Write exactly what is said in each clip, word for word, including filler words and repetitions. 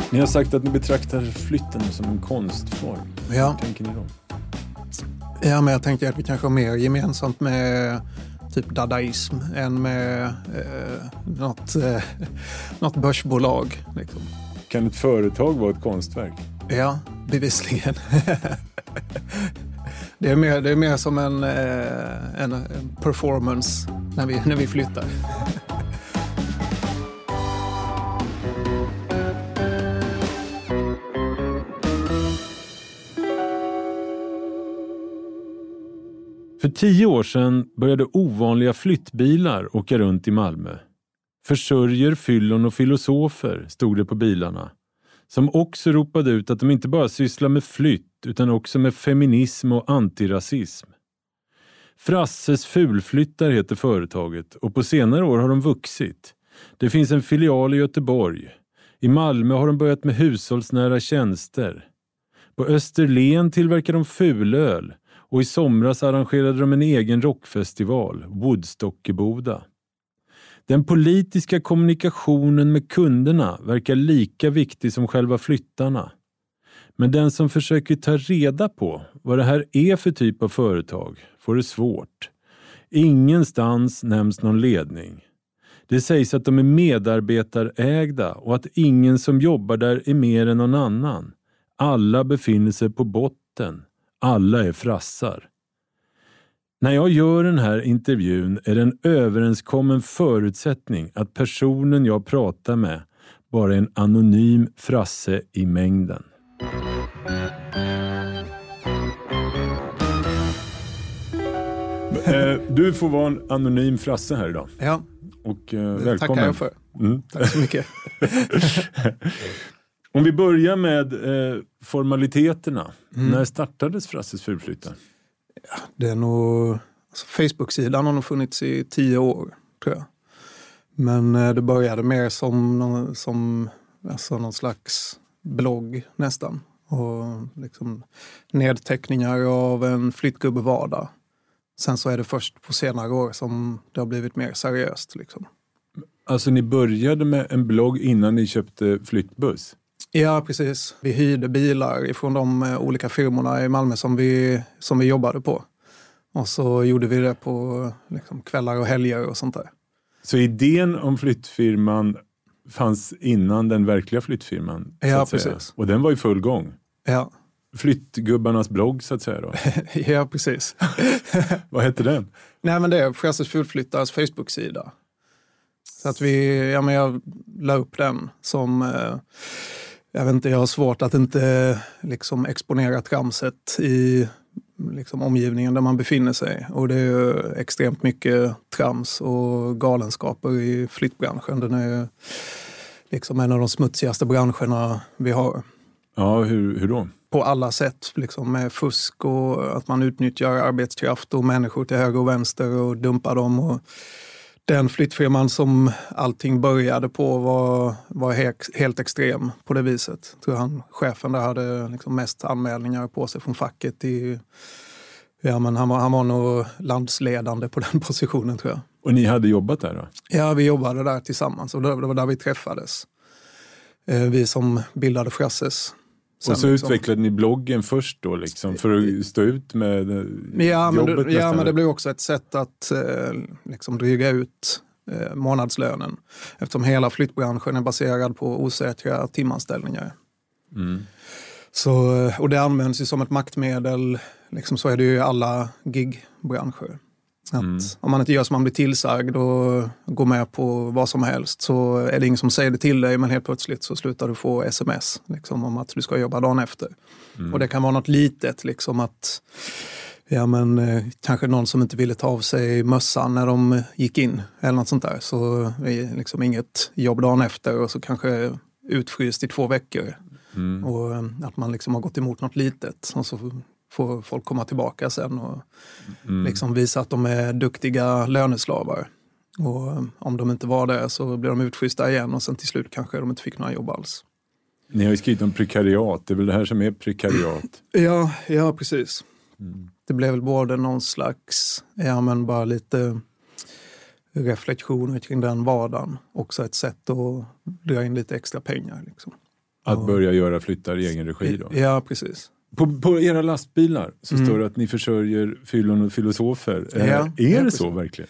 Ni har sagt att ni betraktar flytten som en konstform. Ja. Hur tänker ni då? Ja, men jag tänkte att vi kanske har mer gemensamt med typ dadaism än med eh, något, eh, något börsbolag. Liksom. Kan ett företag vara ett konstverk? Ja, bevisligen. det, är mer, det är mer som en, eh, en performance när vi, när vi flyttar. För tio år sedan började ovanliga flyttbilar åka runt i Malmö. Försörjer, fyllon och filosofer stod det på bilarna. Som också ropade ut att de inte bara sysslar med flytt utan också med feminism och antirasism. Frasses fulflyttar heter företaget och på senare år har de vuxit. Det finns en filial i Göteborg. I Malmö har de börjat med hushållsnära tjänster. På Österlen tillverkar de fulöl. Och i somras arrangerade de en egen rockfestival, Woodstock i Boda. Den politiska kommunikationen med kunderna verkar lika viktig som själva flyttarna. Men den som försöker ta reda på vad det här är för typ av företag får det svårt. Ingenstans nämns någon ledning. Det sägs att de är medarbetarägda och att ingen som jobbar där är mer än någon annan. Alla befinner sig på botten. Alla är frassar. När jag gör den här intervjun är det en överenskommen förutsättning att personen jag pratar med bara är en anonym frasse i mängden. Du får vara en anonym frasse här idag. Ja, och eh, det välkommen. tackar jag för. Mm. Tack så mycket. Om vi börjar med eh, formaliteterna. Mm. När startades Frasses fulflyttar? Ja, det är nog... Alltså, Facebook-sidan har nog funnits i tio år, tror jag. Men eh, det började mer som, någon, som alltså, någon slags blogg nästan. Och liksom nedteckningar av en flyttgubbe vardag. Sen så är det först på senare år som det har blivit mer seriöst. Liksom. Alltså ni började med en blogg innan ni köpte flyttbuss? Ja, precis. Vi hyrde bilar ifrån de olika firmorna i Malmö som vi, som vi jobbade på. Och så gjorde vi det på liksom, kvällar och helger och sånt där. Så idén om flyttfirman fanns innan den verkliga flyttfirman? Ja, precis. Och den var i full gång? Ja. Flyttgubbarnas blogg så att säga då? Ja, precis. Vad heter den? Nej, men det är Frasses fulflyttares Facebook-sida. Så att vi, ja men jag la upp den som, eh, jag vet inte, jag har svårt att inte liksom exponera tramset i liksom omgivningen där man befinner sig. Och det är ju extremt mycket trams och galenskaper i flyttbranschen. Den är liksom en av de smutsigaste branscherna vi har. Ja, hur, hur då? På alla sätt, liksom med fusk och att man utnyttjar arbetskraft och människor till höger och vänster och dumpar dem. Och den flyttfirman som allting började på var, var helt, helt extrem på det viset. Jag tror han, chefen där hade liksom mest anmälningar på sig från facket. I, ja, men han, var, han var nog landsledande på den positionen, tror jag. Och ni hade jobbat där då? Ja, vi jobbade där tillsammans och det var där vi träffades. Vi som bildade Frasses. Sen och så liksom, utvecklade ni bloggen först då liksom för att stå ut med ja, jobbet? Men det, ja, men det blev också ett sätt att eh, liksom dryga ut eh, månadslönen. Eftersom hela flyttbranschen är baserad på osäkra timanställningar. Mm. Så, och det används ju som ett maktmedel. Liksom så är det ju i alla gigbranscher. Att mm. Om man inte gör som man blir tillsagd och går med på vad som helst så är det ingen som säger det till dig, men helt plötsligt så slutar du få sms liksom, om att du ska jobba dagen efter. Mm. Och det kan vara något litet, liksom att ja, men, eh, kanske någon som inte ville ta av sig mössan när de gick in eller något sånt där. Så är liksom inget jobb dagen efter och så kanske utfryst i två veckor. Mm. Och eh, att man liksom har gått emot något litet och så får folk komma tillbaka sen och mm. liksom visa att de är duktiga löneslavar. Och om de inte var det så blir de utfrysta igen och sen till slut kanske de inte fick några jobb alls. Ni har ju skrivit om prekariat, det är väl det här som är prekariat? Ja, ja precis. Mm. Det blev väl både någon slags, ja men bara lite reflektioner kring den vardagen. Också ett sätt att dra in lite extra pengar liksom. Att börja göra flyttar i egen regi då? Ja, precis. På, på era lastbilar så Mm. står det att ni försörjer fyllon och filosofer. Ja, är ja, det precis. så verkligen?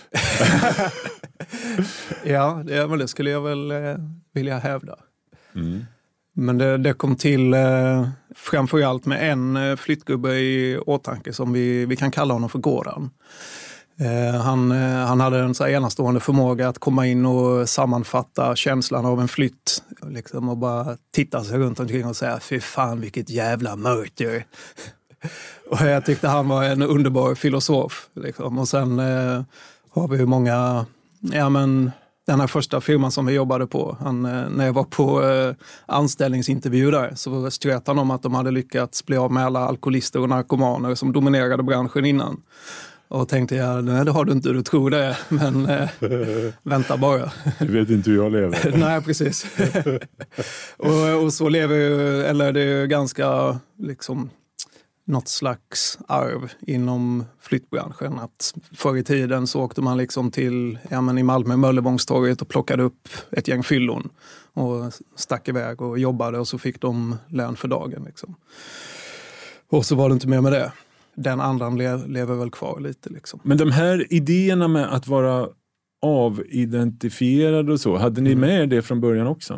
Ja, det, men det skulle jag väl eh, vilja hävda. Mm. Men det, det kom till eh, framförallt med en eh, flyttgubbe i åtanke som vi, vi kan kalla honom för Gordon. Eh, han, eh, han hade en så här enastående förmåga att komma in och sammanfatta känslan av en flytt. Liksom, och bara titta sig runt omkring och säga, fy fan vilket jävla mörker. Och jag tyckte han var en underbar filosof. Liksom. Och sen eh, har vi ju många, ja men den här första firman som vi jobbade på, han, eh, när jag var på eh, anställningsintervju där så ströt han om att de hade lyckats bli av med alla alkoholister och narkomaner som dominerade branschen innan. Och tänkte jag, nej det har du inte, du tror det, men eh, vänta bara. Du vet inte hur jag lever. Nej, precis. och, och så lever ju, eller det är ju ganska liksom något slags arv inom flyttbranschen. Att förr i tiden så åkte man liksom till, ja men i Malmö, Möllevångstorget och plockade upp ett gäng fyllon och stack iväg och jobbade och så fick de lön för dagen liksom. Och så var det inte mer med det. Den andan le- lever väl kvar lite liksom. Men de här idéerna med att vara avidentifierad och så, hade ni Mm. med det från början också?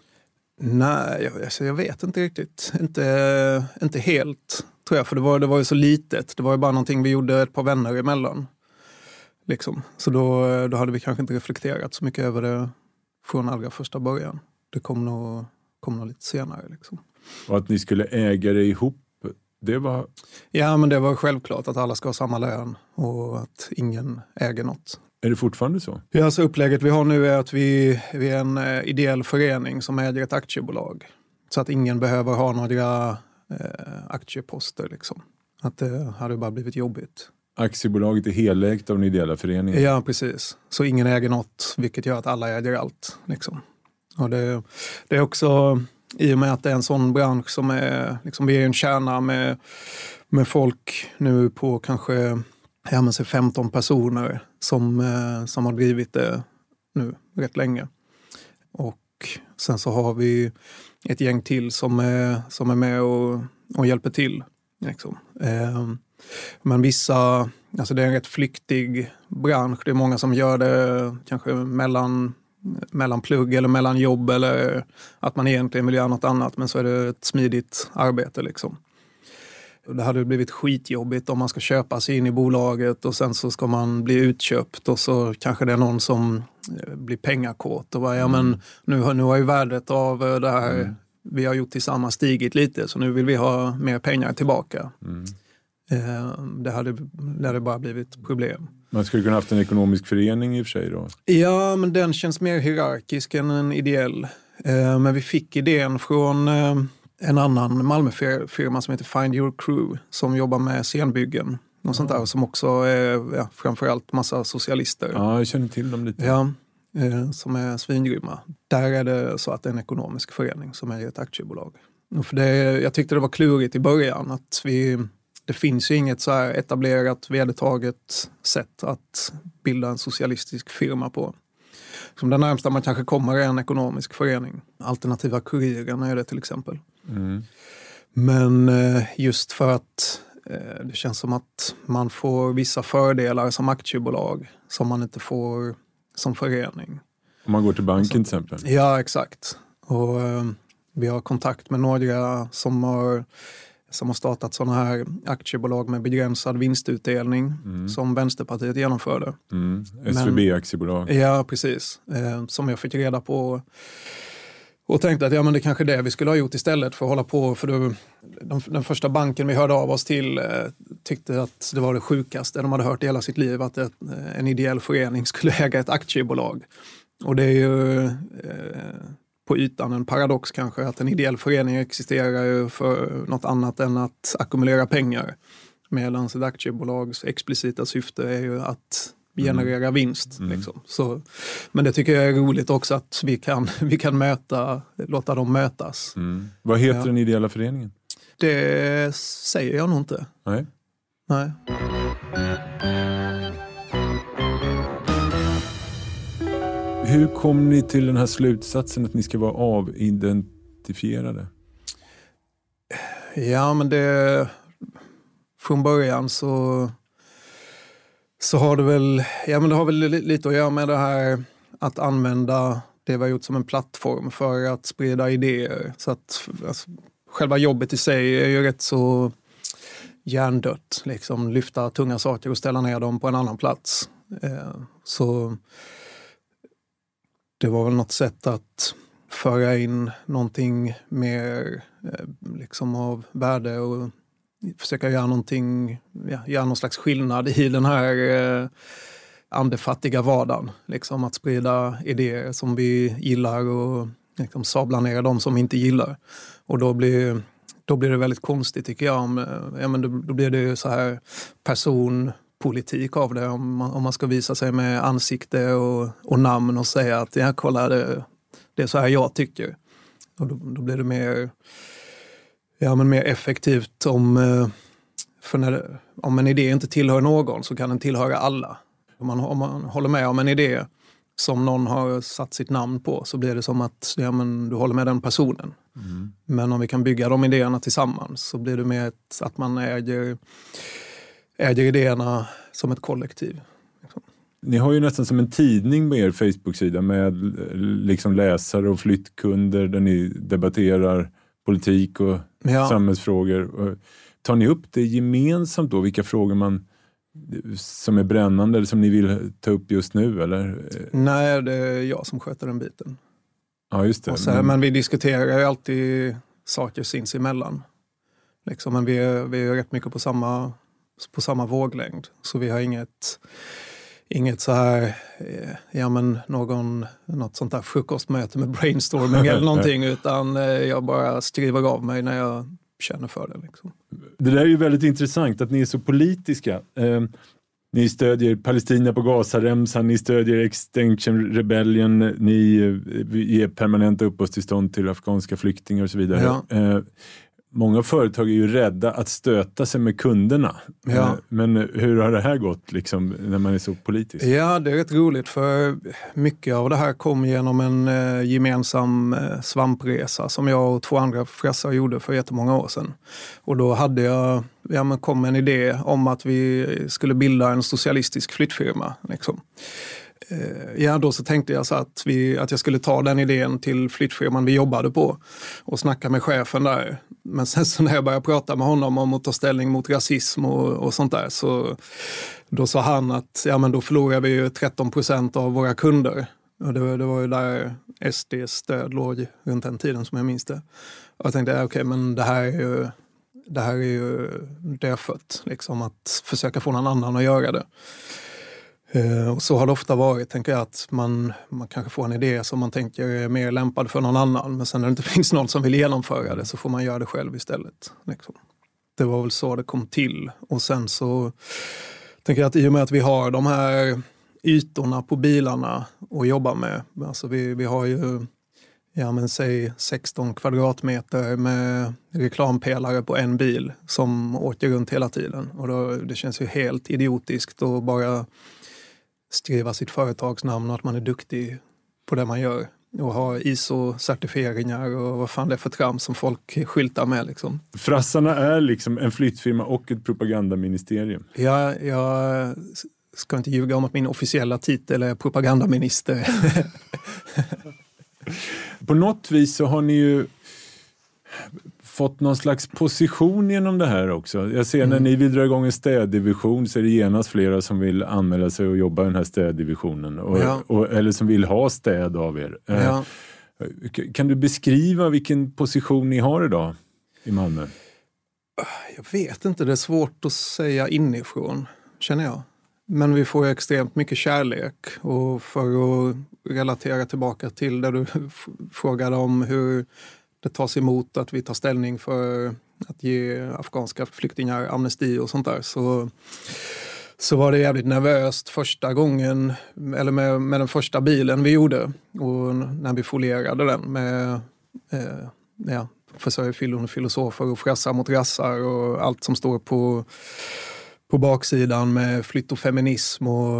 Nej, jag, alltså jag vet inte riktigt. Inte, inte helt, tror jag. För det var, det var ju så litet. Det var ju bara någonting vi gjorde ett par vänner emellan. Liksom. Så då, då hade vi kanske inte reflekterat så mycket över det från allra första början. Det kom nog, kom nog lite senare. Liksom. Och att ni skulle äga det ihop, det var... Ja, men det var självklart att alla ska ha samma lön och att ingen äger något. Är det fortfarande så? Ja, alltså upplägget vi har nu är att vi, vi är en eh, ideell förening som äger ett aktiebolag. Så att ingen behöver ha några eh, aktieposter. Liksom. Att det hade bara blivit jobbigt. Aktiebolaget är helägt av den ideella föreningen. Ja, precis. Så ingen äger något, vilket gör att alla äger allt. Liksom. Och det, det är också, i och med att det är en sån bransch som är, liksom, vi är en kärna med, med folk nu på kanske ja, men, femton personer som, eh, som har drivit det nu rätt länge. Och sen så har vi ett gäng till som är, som är med och, och hjälper till. Liksom. Eh, men vissa, alltså det är en rätt flyktig bransch. Det är många som gör det kanske mellan, mellan plugg eller mellan jobb eller att man egentligen vill göra något annat. Men så är det ett smidigt arbete liksom. Det hade blivit skitjobbigt om man ska köpa sig in i bolaget och sen så ska man bli utköpt och så kanske det är någon som blir pengakåt och bara, ja men nu, nu har ju värdet av det här mm. vi har gjort tillsammans stigit lite så nu vill vi ha mer pengar tillbaka. Mm. Det hade, det hade bara blivit problem. Man skulle kunna haft en ekonomisk förening i och för sig då? Ja, men den känns mer hierarkisk än en ideell. Men vi fick idén från en annan Malmöfirma som heter Find Your Crew som jobbar med scenbyggen och sånt där som också är ja, framförallt massa socialister. Ja, jag känner till dem lite. Ja, som är svingrymma. Där är det så att det är en ekonomisk förening som är ett aktiebolag. Och för det, jag tyckte det var klurigt i början att vi... Det finns ju inget så här etablerat, vedertaget sätt att bilda en socialistisk firma på. Som det närmsta man kanske kommer är en ekonomisk förening. Alternativa Kuriren är det till exempel. Mm. Men just för att det känns som att man får vissa fördelar som aktiebolag som man inte får som förening. Om man går till banken till exempel? Ja, exakt. Och vi har kontakt med några som har... som har startat sådana här aktiebolag med begränsad vinstutdelning mm. som Vänsterpartiet genomförde. Mm. S V B-aktiebolag. Ja, precis. Eh, som jag fick reda på och tänkte att ja, men det kanske är det vi skulle ha gjort istället för att hålla på. För då, de, den första banken vi hörde av oss till eh, tyckte att det var det sjukaste de hade hört i hela sitt liv, att ett, en ideell förening skulle äga ett aktiebolag. Och det är ju... Eh, på ytan en paradox kanske att en ideell förening existerar ju för något annat än att ackumulera pengar. Medan ett aktiebolags explicita syfte är ju att generera mm. vinst. Mm. Liksom. Så, men det tycker jag är roligt också att vi kan, vi kan möta, låta dem mötas. Mm. Vad heter ja. den ideella föreningen? Det säger jag nog inte. Nej. Nej. Hur kom ni till den här slutsatsen att ni ska vara avidentifierade? identifierade? Ja, men det från början så så har det väl ja men det har väl lite att göra med det här att använda det vi har gjort som en plattform för att sprida idéer, så att alltså, själva jobbet i sig är ju rätt så hjärndött, liksom lyfta tunga saker och ställa ner dem på en annan plats. Eh, så det var väl något sätt att föra in någonting mer eh, liksom av värde och försöka göra någonting, ja, göra någon slags skillnad i den här eh, andefattiga vardagen. Liksom att sprida idéer som vi gillar och liksom sabla ner de som vi inte gillar. Och då blir, då blir det väldigt konstigt tycker jag. Om, ja, men då, då blir det så här personpolitik av det. Om man, om man ska visa sig med ansikte och, och namn och säga att ja, kolla det, det är så här jag tycker. Och då, då blir det mer... Ja, men mer effektivt om, för när, om en idé inte tillhör någon så kan den tillhöra alla. Om man, om man håller med om en idé som någon har satt sitt namn på så blir det som att ja, men du håller med den personen. Mm. Men om vi kan bygga de idéerna tillsammans så blir det mer ett, att man äger, äger idéerna som ett kollektiv. Ni har ju nästan som en tidning med er Facebook-sida med liksom läsare och flyttkunder där ni debatterar politik och ja. samhällsfrågor. Tar ni upp det gemensamt då? Vilka frågor man som är brännande eller som ni vill ta upp just nu? Eller? Nej, det är jag som sköter den biten. Ja, just det. Så, men... men vi diskuterar ju alltid saker sinsemellan. Liksom, men vi är, vi är rätt mycket på samma, på samma våglängd. Så vi har inget... Inget så här, ja men någon, något sånt där frukostmöte med brainstorming eller någonting, utan jag bara skriver av mig när jag känner för det. Liksom. Det där är ju väldigt intressant att ni är så politiska. Eh, ni stödjer Palestina på Gazaremsan, ni stödjer Extinction Rebellion, ni ger permanenta uppehållstillstånd till afghanska flyktingar och så vidare. Ja. Eh, Många företag är ju rädda att stöta sig med kunderna. Ja. Men hur har det här gått liksom, när man är så politisk? Ja, det är rätt roligt för mycket av det här kom genom en eh, gemensam eh, svampresa som jag och två andra frassar gjorde för jättemånga år sedan. Och då hade jag, ja, men kom en idé om att vi skulle bilda en socialistisk flyttfirma. Liksom. Ja, då så tänkte jag så att, vi, att jag skulle ta den idén till flyttfirman vi jobbade på och snacka med chefen där. Men sen så när jag började prata med honom om att ta ställning mot rasism och, och sånt där, så då sa han att ja, men då förlorar vi ju tretton procent av våra kunder. Och det, det var ju där S D:s stöd låg runt den tiden som jag minns det. Och jag tänkte, ja, okej, men det här är ju, det här är ju dödfött, liksom att försöka få någon annan att göra det. Uh, och så har det ofta varit, tänker jag, att man, man kanske får en idé som man tänker är mer lämpad för någon annan, men sen när det inte finns någon som vill genomföra det så får man göra det själv istället. Liksom. Det var väl så det kom till. Och sen så tänker jag att i och med att vi har de här ytorna på bilarna att jobba med, alltså vi, vi har ju ja, men säg sexton kvadratmeter med reklampelare på en bil som åker runt hela tiden. Och då, det känns ju helt idiotiskt att bara skriva sitt företagsnamn och att man är duktig på det man gör. Och ha I S O-certifieringar och vad fan det är för trams som folk skyltar med. Liksom. Frassarna är liksom en flyttfirma och ett propagandaministerium. Ja, jag ska inte ljuga om att min officiella titel är propagandaminister. På något vis så har ni ju fått någon slags position genom det här också. Jag ser mm. när ni vill dra igång en städdivision så är det genast flera som vill anmäla sig och jobba i den här städdivisionen. Och, ja. och, eller som vill ha städ av er. Ja. Kan du beskriva vilken position ni har idag i Malmö? Jag vet inte, det är svårt att säga inifrån, känner jag. Men vi får extremt mycket kärlek, och för att relatera tillbaka till det du frågade om hur det tas emot att vi tar ställning för att ge afghanska flyktingar amnesti och sånt där, så, så var det jävligt nervöst första gången, eller med, med den första bilen vi gjorde, och när vi folerade den med eh, ja, försörjfyllon och filosofer och frassar mot rassar och allt som står på på baksidan med flytt och feminism och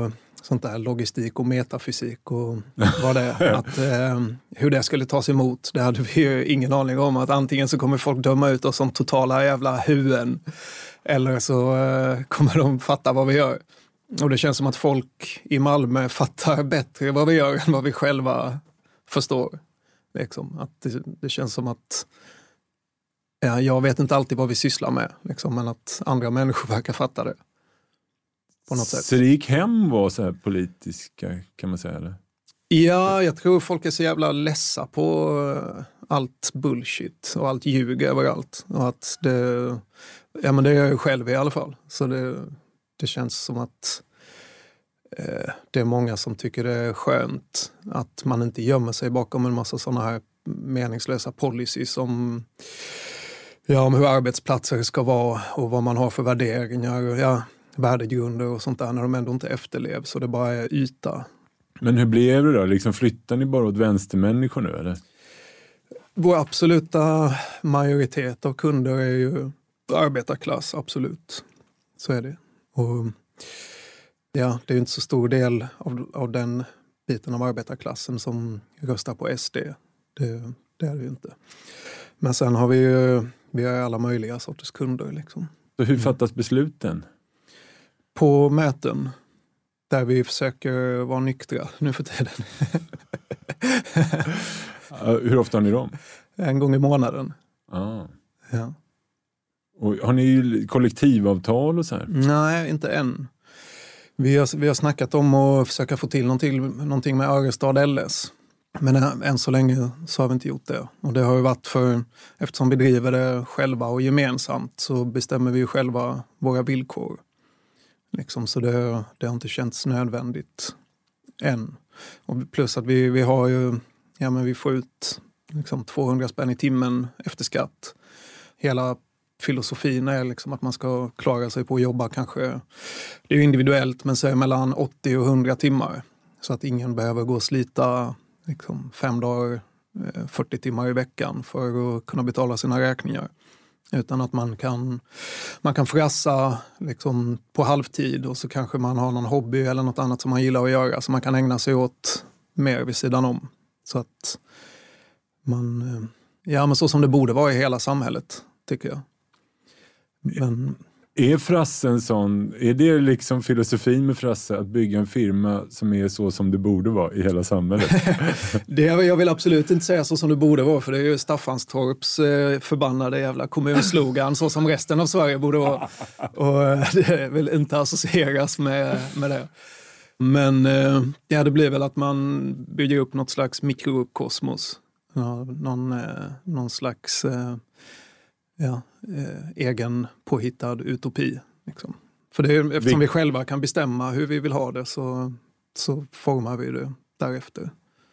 sånt där logistik och metafysik och vad det är. Att, eh, hur det skulle tas emot, det hade vi ju ingen aning om. Att antingen så kommer folk döma ut oss som totala jävla huvuden, eller så eh, kommer de fatta vad vi gör. Och det känns som att folk i Malmö fattar bättre vad vi gör än vad vi själva förstår. Liksom. Att det, det känns som att ja, jag vet inte alltid vad vi sysslar med, liksom, men att andra människor verkar fatta det. På något sätt. Så det gick hem var så här politiska, kan man säga, eller? Ja, jag tror folk är så jävla ledsa på allt bullshit och allt ljug överallt. Och att det, ja men det är jag ju själv i alla fall. Så det, det känns som att eh, det är många som tycker det är skönt att man inte gömmer sig bakom en massa sådana här meningslösa policies om, ja, om hur arbetsplatser ska vara och vad man har för värderingar och ja, värdegrunder och sånt där, när de ändå inte efterlevs och det bara är yta. Men hur blev det då? Liksom flyttar ni bara åt vänstermänniskor nu, eller? Vår absoluta majoritet av kunder är ju arbetarklass, absolut. Så är det. Och ja, det är ju inte så stor del av, av den biten av arbetarklassen som röstar på S D. Det, det är det ju inte. Men sen har vi ju vi har alla möjliga sorters kunder. Liksom. Så hur fattas besluten? På möten. Där vi försöker vara nyktra nu för tiden. Hur ofta har ni dem? En gång i månaden. Ah. Ja. Och har ni kollektivavtal och så här? Nej, inte än. Vi har, vi har snackat om att försöka få till någonting, någonting med Örestad L S. Men än så länge så har vi inte gjort det. Och det har ju varit för, eftersom vi driver det själva och gemensamt så bestämmer vi ju själva våra villkor. Liksom, så det, det har inte känts nödvändigt än. Och plus att vi, vi har ju, ja men vi får ut liksom tvåhundra spänn i timmen efter skatt. Hela filosofin är liksom att man ska klara sig på att jobba kanske, det är ju individuellt, men så är mellan åttio och hundra timmar. Så att ingen behöver gå och slita liksom fem dagar, fyrtio timmar i veckan för att kunna betala sina räkningar. Utan att man kan, man kan frassa liksom på halvtid och så kanske man har någon hobby eller något annat som man gillar att göra. Så man kan ägna sig åt mer vid sidan om. Så att man, ja men så som det borde vara i hela samhället, tycker jag. Men... Är Frasse sån, är det liksom filosofin med Frasse att bygga en firma som är så som det borde vara i hela samhället? det, jag vill absolut inte säga så som det borde vara, för det är ju Staffanstorps eh, förbannade jävla kommunslogan, så som resten av Sverige borde vara. Och det vill inte associeras med, med det. Men eh, ja, det blir väl att man bygger upp något slags mikrokosmos. Ja, någon, eh, någon slags... Eh, Ja, eh, egen påhittad utopi. Liksom. För det är, eftersom vi... vi själva kan bestämma hur vi vill ha det så, så formar vi det därefter.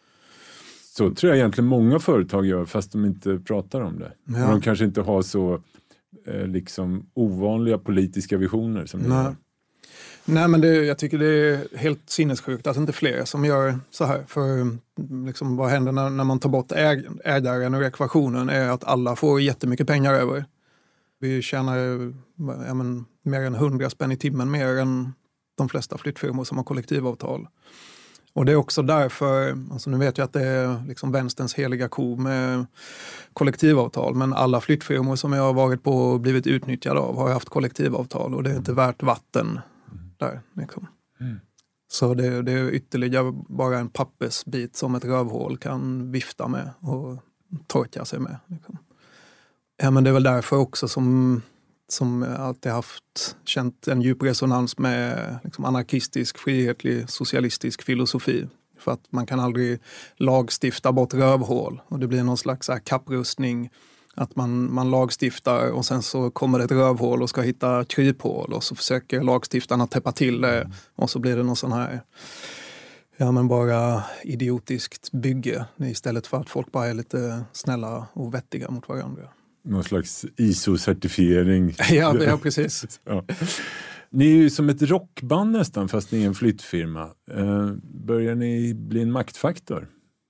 Så tror jag egentligen många företag gör, fast de inte pratar om det. Ja. De kanske inte har så eh, liksom ovanliga politiska visioner som Nej. Gör. Nej, men det, jag tycker det är helt sinnessjukt att inte fler som gör så här. För liksom, vad händer när, när man tar bort äg, ägaren ur ekvationen är att alla får jättemycket pengar över. Vi tjänar ja, men, mer än hundra spänn i timmen mer än de flesta flyttfirmor som har kollektivavtal. Och det är också därför, alltså nu vet jag att det är liksom vänsterns heliga ko med kollektivavtal, men alla flyttfirmor som jag har varit på och blivit utnyttjade av har haft kollektivavtal och det är inte värt vatten. Där, liksom. mm. Så det, det är ytterligare bara en pappersbit som ett rövhål kan vifta med och torka sig med. Liksom. Ja, men det är väl därför också som, som jag alltid haft känt en djup resonans med liksom, anarkistisk, frihetlig, socialistisk filosofi. För att man kan aldrig lagstifta bort rövhål och det blir någon slags här, kapprustning. Att man, man lagstiftar och sen så kommer det ett rövhål och ska hitta kryphål och så försöker lagstiftarna täppa till det och så blir det någon sån här, ja men bara idiotiskt bygge istället för att folk bara är lite snälla och vettiga mot varandra. Någon slags I S O-certifiering. ja, ja, precis. ja. Ni är ju som ett rockband nästan fast ni är en flyttfirma. Eh, börjar ni bli en maktfaktor?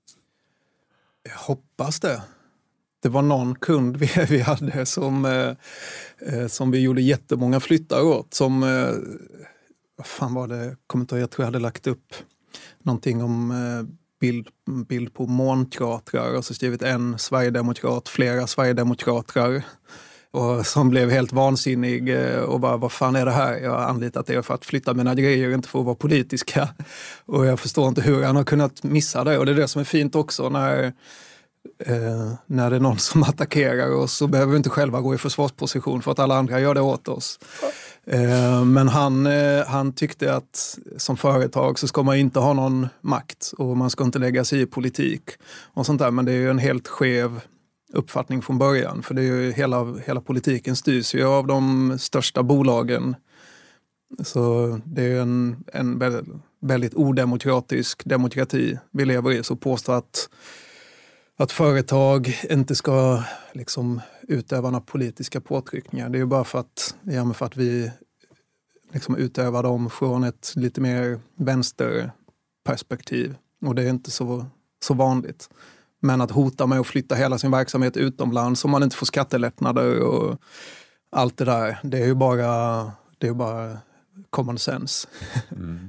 Jag hoppas det. Det var någon kund vi, vi hade som, eh, som vi gjorde jättemånga flyttar åt. Som, eh, vad fan var det, kommer inte ihåg, jag tror jag hade lagt upp någonting om eh, bild, bild på månkratrar och så skrivit en Sverigedemokrat, flera Sverigedemokrater. Och som blev helt vansinnig och bara, vad fan är det här? Jag har anlitat er för att flytta mina grejer, inte för att vara politiska. Och jag förstår inte hur han har kunnat missa det. Och det är det som är fint också när, eh, när det är någon som attackerar oss, så behöver vi inte själva gå i försvarsposition för att alla andra gör det åt oss. Eh, men han, eh, han tyckte att som företag så ska man inte ha någon makt och man ska inte lägga sig i politik och sånt där. Men det är ju en helt skev uppfattning från början. För det är ju hela, hela politiken styrs ju av de största bolagen. Så det är en, en väldigt, väldigt odemokratisk demokrati vi lever i. Så påstå att, att företag inte ska liksom utöva några politiska påtryckningar. Det är ju bara för att, ja, för att vi liksom utövar dem från ett lite mer vänsterperspektiv. Och det är inte så, så vanligt. Men att hota med att flytta hela sin verksamhet utomlands om man inte får skattelättnader och allt det där, det är ju bara, det är bara common sense. Mm.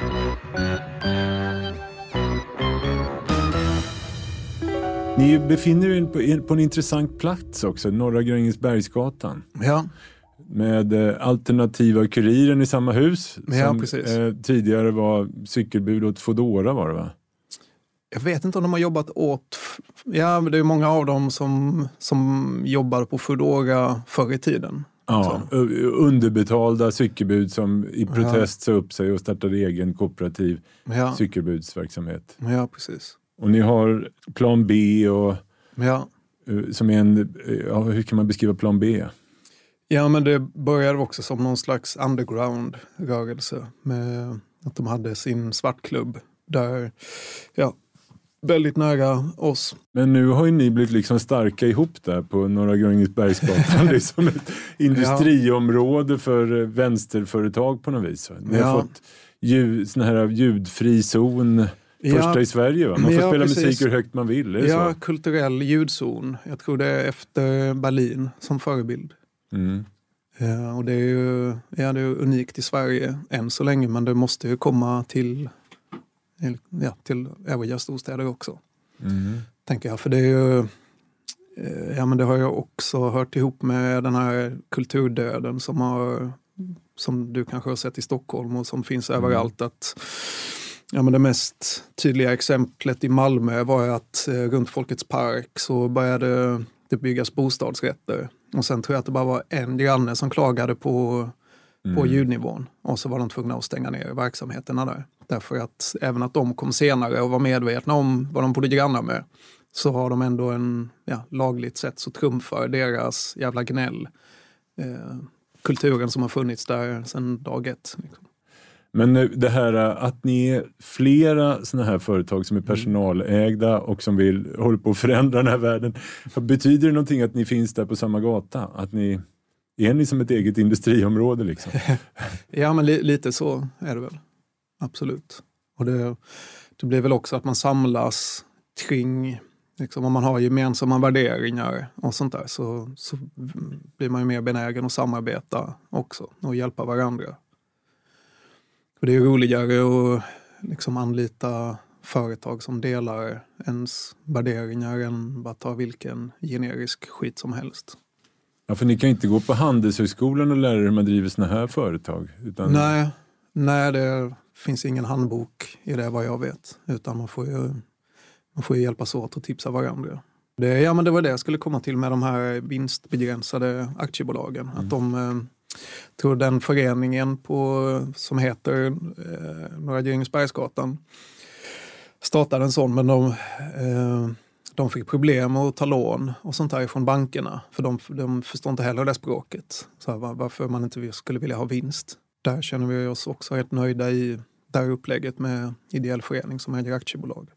Ni befinner er på, på en intressant plats också, Norra Grängesbergsgatan. Ja. Med eh, alternativa Kuriren i samma hus. Ja, som precis. Eh, tidigare var cykelbud åt Foodora, var det va? Jag vet inte om de har jobbat åt... Ja, det är många av dem som, som jobbar på Foodora förr i tiden. Ja, så. Underbetalda cykelbud som i protest sa upp sig och startade egen kooperativ ja. cykelbudsverksamhet. Ja, precis. Och ni har plan B och... Ja. Som är en... Ja, hur kan man beskriva plan B? Ja, men det började också som någon slags underground-rörelse med att de hade sin svartklubb där... Ja, väldigt nära oss. Men nu har ju ni blivit liksom starka ihop där på Norra Grängesbergsgatan. Det är som ett industriområde ja. för vänsterföretag på något vis. Ni ja. har fått ljud, sån här ljudfri zon, första ja. i Sverige va? Man får ja, spela precis. musik hur högt man vill. Är det ja, så? Kulturell ljudzon. Jag tror det är efter Berlin som förebild. Mm. Ja, och det är ju ja, det är unikt i Sverige än så länge, men det måste ju komma till... Ja, till övriga storstäder också. Mm. Tänker jag. För det är ju... Ja, men det har jag också hört ihop med den här kulturdöden som, har, som du kanske har sett i Stockholm och som finns mm. överallt. Att, ja, men det mest tydliga exemplet i Malmö var att eh, runt Folkets park så började det byggas bostadsrätter. Och sen tror jag att det bara var en granne som klagade på, mm. på ljudnivån. Och så var de tvungna att stänga ner verksamheterna där. Därför att även att de kom senare och var medvetna om vad de bodde grannar med, så har de ändå en ja, lagligt sätt så trumfar deras jävla gnäll eh, kulturen som har funnits där sedan dag ett. Liksom. Men det här att ni är flera sådana här företag som är personalägda och som vill hålla på att förändra den här världen. Betyder det någonting att ni finns där på samma gata? Att ni är ni som ett eget industriområde liksom? Ja, men li- lite så är det väl. Absolut. Och det, det blir väl också att man samlas kring, liksom, om man har gemensamma värderingar och sånt där, så, så blir man ju mer benägen att samarbeta också och hjälpa varandra. Och det är ju roligare att liksom anlita företag som delar ens värderingar än bara ta vilken generisk skit som helst. Ja, för ni kan inte gå på Handelshögskolan och lära er hur man driver såna här företag. Utan... Nej, nej, det finns ingen handbok i det vad jag vet. Utan man får ju, man får ju hjälpas åt och tipsa varandra. Det, ja, men det var det jag skulle komma till med de här vinstbegränsade aktiebolagen. Mm. Att de, eh, tror den föreningen på, som heter eh, Norra Grängesbergsgatan startade en sån, men de... Eh, De fick problem att ta lån och sånt där från bankerna. För de, de förstår inte heller det språket. Så här, varför man inte skulle vilja ha vinst. Där känner vi oss också rätt nöjda i det här upplägget med ideell förening som äger aktiebolag.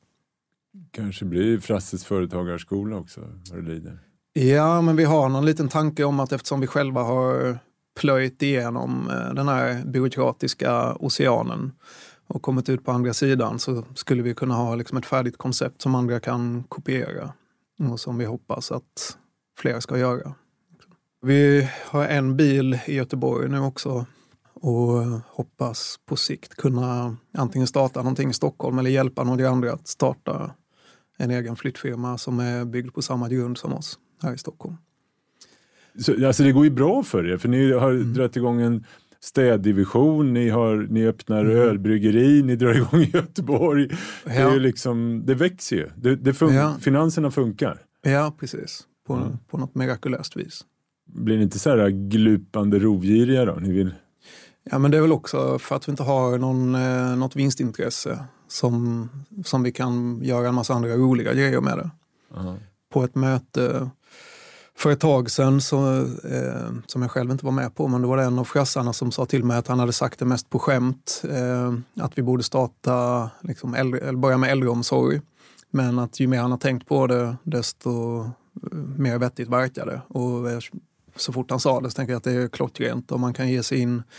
Kanske blir Frasses företagarskola också, vad det lider. Ja, men vi har någon liten tanke om att eftersom vi själva har plöjt igenom den här byråkratiska oceanen och kommit ut på andra sidan, så skulle vi kunna ha liksom ett färdigt koncept som andra kan kopiera och som vi hoppas att fler ska göra. Vi har en bil i Göteborg nu också och hoppas på sikt kunna antingen starta någonting i Stockholm eller hjälpa några andra att starta en egen flyttfirma som är byggd på samma grund som oss här i Stockholm. Så, alltså det går ju bra för er, för ni har mm. dragit igång en städdivision, ni, har, ni öppnar mm. ölbryggeri, ni drar igång i Göteborg. Ja. Det, är ju liksom, det växer ju. Det, det fun- ja. Finanserna funkar. Ja, precis. På, mm. på något mirakulöst vis. Blir ni inte så här glupande rovgiriga då? Ni vill... Ja, men det är väl också för att vi inte har någon, eh, något vinstintresse som, som vi kan göra en massa andra roliga grejer med det. Uh-huh. På ett möte för ett tag sedan så, eh, som jag själv inte var med på, men det var en av frassarna som sa till mig att han hade sagt det mest på skämt, eh, att vi borde starta, liksom, äldre, eller börja med äldreomsorg. Men att ju mer han har tänkt på det, desto mer vettigt verkar det. Och eh, så fort han sa det så tänker jag att det är klockrent och man kan ge sig in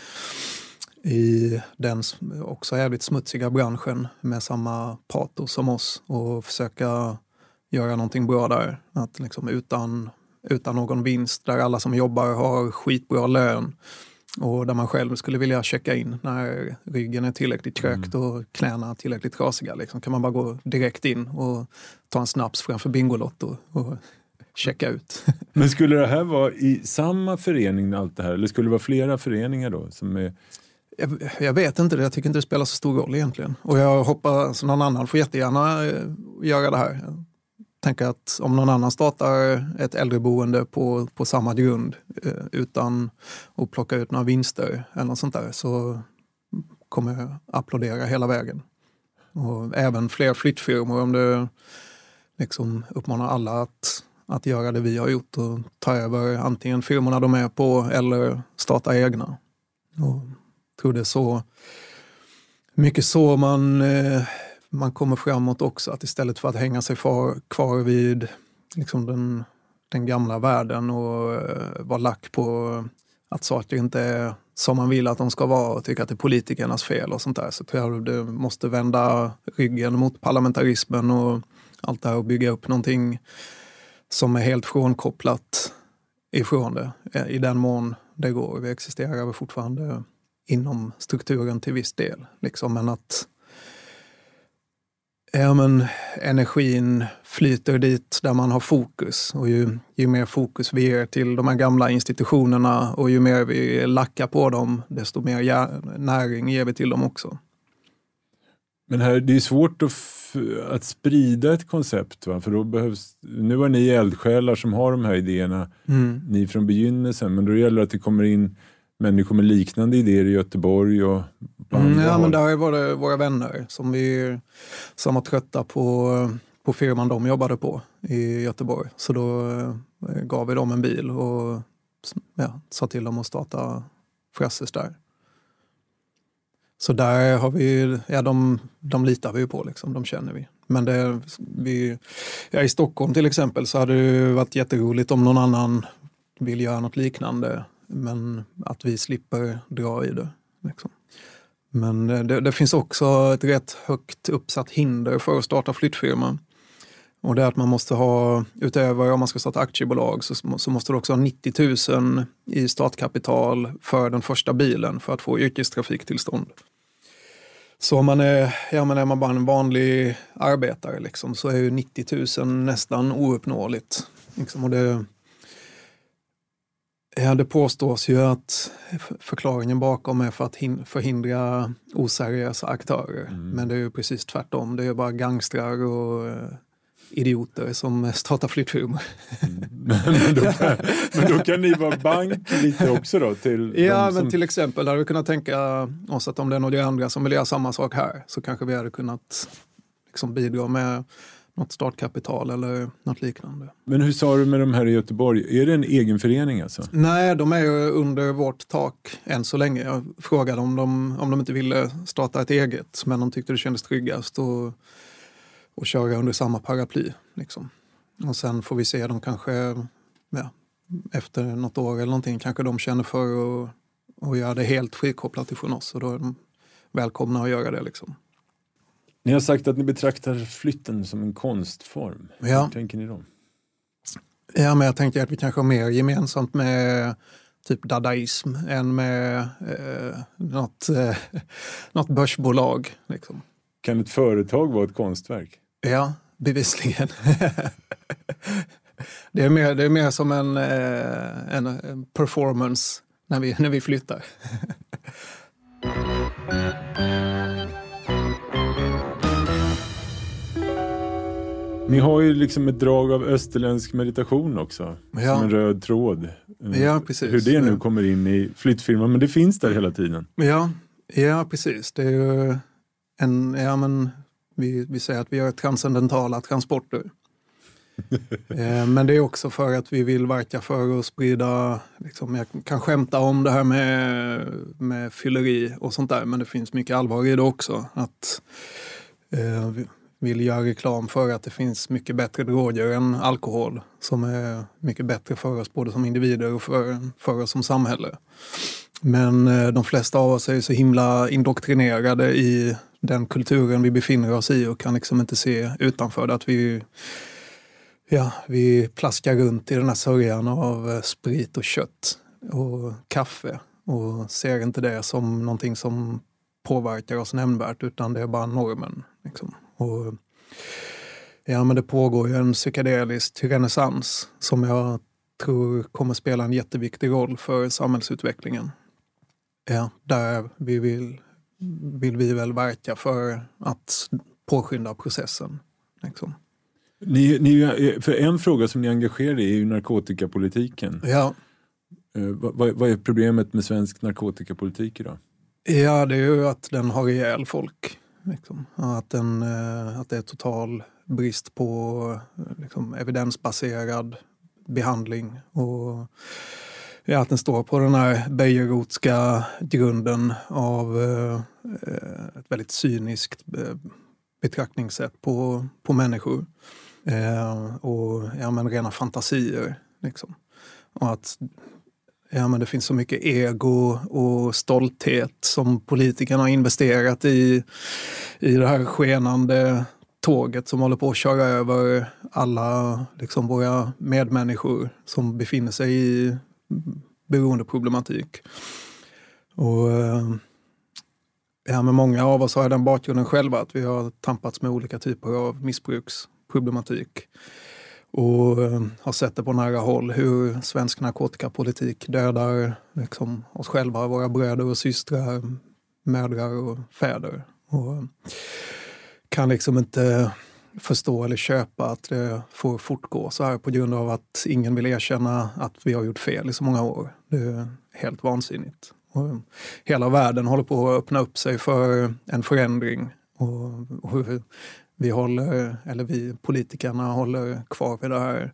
i den också jävligt smutsiga branschen med samma patos som oss och försöka göra någonting bra där. Att liksom utan, utan någon vinst, där alla som jobbar har skitbra lön och där man själv skulle vilja checka in när ryggen är tillräckligt trögt mm. och knäna tillräckligt trasiga. Liksom kan man bara gå direkt in och ta en snaps framför Bingolotto och checka ut. Men skulle det här vara i samma förening allt det här? Eller skulle det vara flera föreningar då? Som är... jag, jag vet inte det. Jag tycker inte det spelar så stor roll egentligen. Och jag hoppas någon annan får jättegärna göra det här. Jag tänker att om någon annan startar ett äldreboende på, på samma grund utan att plocka ut några vinster eller något sånt där, så kommer jag applådera hela vägen. Och även fler flyttfirmor, om det liksom uppmanar alla att att göra det vi har gjort och ta över antingen firmorna de är på eller starta egna. Och jag tror det är så mycket så man, eh, man kommer framåt också. Att istället för att hänga sig kvar, kvar vid liksom den, den gamla världen och eh, vara lack på att saker inte är som man vill att de ska vara och tycka att det är politikernas fel och sånt där, så tror jag det måste vända ryggen mot parlamentarismen och allt det här och bygga upp någonting som är helt frånkopplat ifrån det. I den mån det går. Vi existerar fortfarande inom strukturen till viss del. Liksom. Men att ja, men energin flyter dit där man har fokus. Och ju, ju mer fokus vi ger till de här gamla institutionerna och ju mer vi lackar på dem, desto mer näring ger vi till dem också. Men här, det är svårt att, f- att sprida ett koncept, va? För då behövs, nu är ni eldsjälar som har de här idéerna, mm. ni från begynnelsen, men då gäller det att det kommer in människor med liknande idéer i Göteborg och mm, ja, men där var det våra vänner som vi som var trötta på, på firman de jobbade på i Göteborg. Så då eh, gav vi dem en bil och ja, sa till dem att starta Frasses där. Så där har vi, ja de, de litar vi ju på liksom, de känner vi. Men det, vi, ja, i Stockholm till exempel så hade det varit jätteroligt om någon annan vill göra något liknande. Men att vi slipper dra i det. Liksom. Men det, det finns också ett rätt högt uppsatt hinder för att starta flyttfirma. Och det är att man måste ha, utöver om man ska starta aktiebolag, så, så måste du också ha nittio tusen i startkapital för den första bilen för att få yrkestrafiktillstånd. Så om man är, ja, men är man bara en vanlig arbetare liksom, så är ju nittio tusen nästan ouppnåeligt. Liksom, och det, ja, det påstås ju att förklaringen bakom är för att hin- förhindra oseriösa aktörer. Mm. Men det är ju precis tvärtom. Det är bara gangstrar och idioter som startar flyttfirmor. Mm. men, då kan, men då kan ni vara bank lite också då? Till ja, som... men till exempel hade vi kunnat tänka oss att om det är några andra som vill göra samma sak här, så kanske vi hade kunnat liksom bidra med något startkapital eller något liknande. Men hur sa du med de här i Göteborg? Är det en egen förening alltså? Nej, de är ju under vårt tak än så länge. Jag frågade om de, om de inte ville starta ett eget, men de tyckte det kändes tryggast och och köra under samma paraply. Liksom. Och sen får vi se, de kanske ja, efter något år eller någonting kanske de känner för att, att göra det helt frikopplat ifrån oss, och då är de välkomna att göra det. Liksom. Ni har sagt att ni betraktar flytten som en konstform. Ja. Hur tänker ni då? Ja, men jag tänker att vi kanske har mer gemensamt med typ dadaism än med eh, något, eh, något börsbolag. Liksom. Kan ett företag vara ett konstverk? Ja, bevisligen. det, är mer, det är mer som en, eh, en performance när vi, när vi flyttar. Ni har ju liksom ett drag av österländsk meditation också. Ja. Som en röd tråd. Ja, precis. Hur det nu kommer in i flyttfirman. Men det finns där hela tiden. Ja, ja precis. Det är ju en... Ja, men vi, vi säger att vi gör transcendentala transporter. eh, men det är också för att vi vill verka för att sprida... Liksom, jag kan skämta om det här med, med fylleri och sånt där. Men det finns mycket allvar i det också. Att... Eh, vi, vill göra reklam för att det finns mycket bättre droger än alkohol som är mycket bättre för oss både som individer och för, för oss som samhälle. Men eh, de flesta av oss är så himla indoktrinerade i den kulturen vi befinner oss i och kan liksom inte se utanför det att vi, ja, vi plaskar runt i den här sörjan av eh, sprit och kött och kaffe och ser inte det som någonting som påverkar oss nämnvärt utan det är bara normen liksom. Och, ja, men det pågår ju en psykedelisk renässans som jag tror kommer spela en jätteviktig roll för samhällsutvecklingen. Ja, där vi vill, vill vi väl verka för att påskynda processen. Liksom. Ni, ni, för en fråga som ni engagerar i är ju narkotikapolitiken. Ja. Vad, vad är problemet med svensk narkotikapolitik idag? Ja, det är ju att den har ihjäl folk. Liksom. Att, den, att det är total brist på liksom, evidensbaserad behandling och ja, att den står på den här bejerotska grunden av eh, ett väldigt cyniskt eh, betraktningssätt på, på människor eh, och ja, men rena fantasier liksom. Och att ja, men det finns så mycket ego och stolthet som politikerna har investerat i, i det här skenande tåget som håller på att köra över alla liksom, våra medmänniskor som befinner sig i beroendeproblematik. Och ja, men många av oss har den bakgrunden själva att vi har tampats med olika typer av missbruksproblematik. Och har sett det på nära håll hur svensk narkotikapolitik dödar liksom, oss själva, våra bröder och systrar, mödrar och fäder. Och kan liksom inte förstå eller köpa att det får fortgå så här på grund av att ingen vill erkänna att vi har gjort fel i så många år. Det är helt vansinnigt. Och hela världen håller på att öppna upp sig för en förändring och, och hur vi håller, eller vi politikerna håller kvar vid det här,